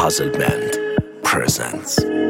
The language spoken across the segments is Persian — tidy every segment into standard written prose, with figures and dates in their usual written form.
Puzzle Band presents.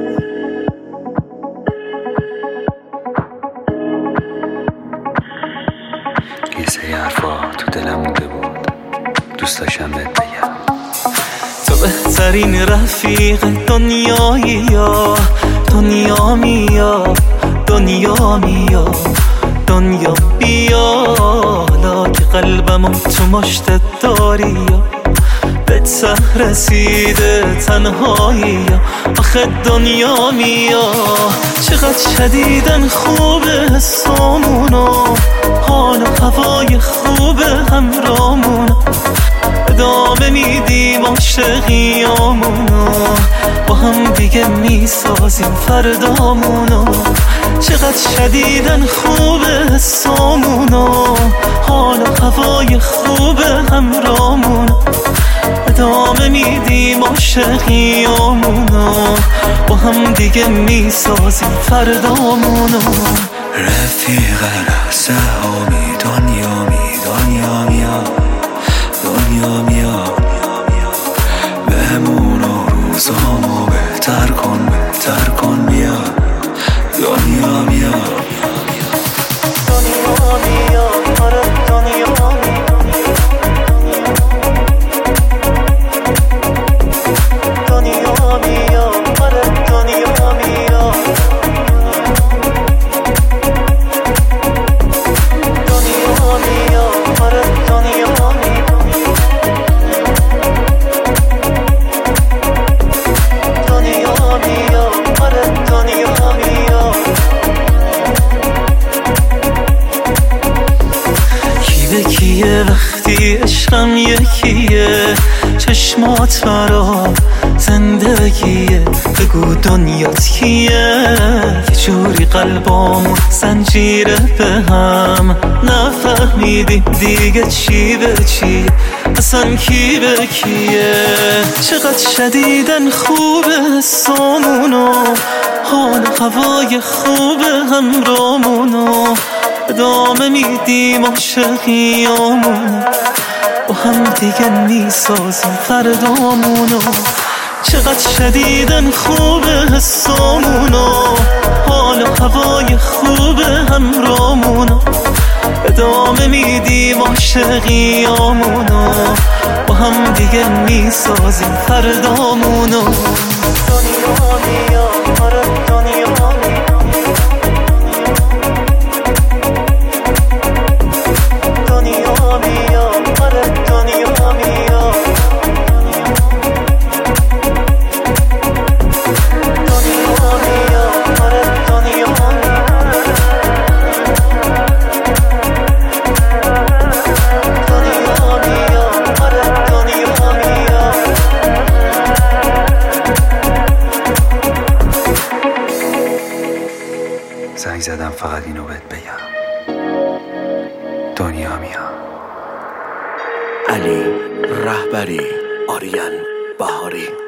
یه سری حرفا تو دلم مونده بود، دوست داشتم بهت بگم. تو بهترین رفیق دنیایی، یا دنیا میا، دنیا میا، دنیا بیا. حالا که قلبمو تو مشتت داری، یا به ته رسیده تنهایی، یا آخه دنیا میا. چقدر شدیدن خوبه حسامونو، حال و هوای خوبه همرامونو، ادامه میدیم عاشقیامونو، با هم دیگه میسازیم فردامونو. چقدر شدیدن خوبه حسامونو، حال و هوای خوبه همرامونو، ادامه میدیم عاشقیامونو، با هم دیگه میسازیم فردامونو. رفیق رسامی دنیا می، دنیا میا، دنیا میا. بهمونو روزامو بهتر کن، بهتر کن بیا. دنیا میا، دنیا میا، آره دنیا میا، دنیا میا، آره دنیا میا، دنیا میا، آره دنیا میا، دنیا میا، آره دنیا میا. کی به کیه وقتی عشقم یکیه، چشمات برا زندگیه، بگو دنیات کیه. یه جوری قلبامون زنجیره به هم، نفهمیدیم دیگه چی به چیه، اصلا کی به کیه. چقدر شدیدن خوبه حسامونو، حال و هوای خوبه همرامونو، ادامه میدیم عاشقیامونو، با هم دیگه میسازیم فردامونو. چقدر شدیدن خوبه حسامونو، حال و هوای خوبه همرامونو، ادامه میدیم عاشقیامونو، با هم دیگه میسازیم فردامونو. دنیا میا، آره دنیا میا، دنیا میا، آره دنیا میا، دنیا میا، آره دنیا میا، دنیا میا، آره دنیا میا. زنگ زدم فقط اینو بهت بگم، دنیا میا. علی رهبری، آریان بهاری.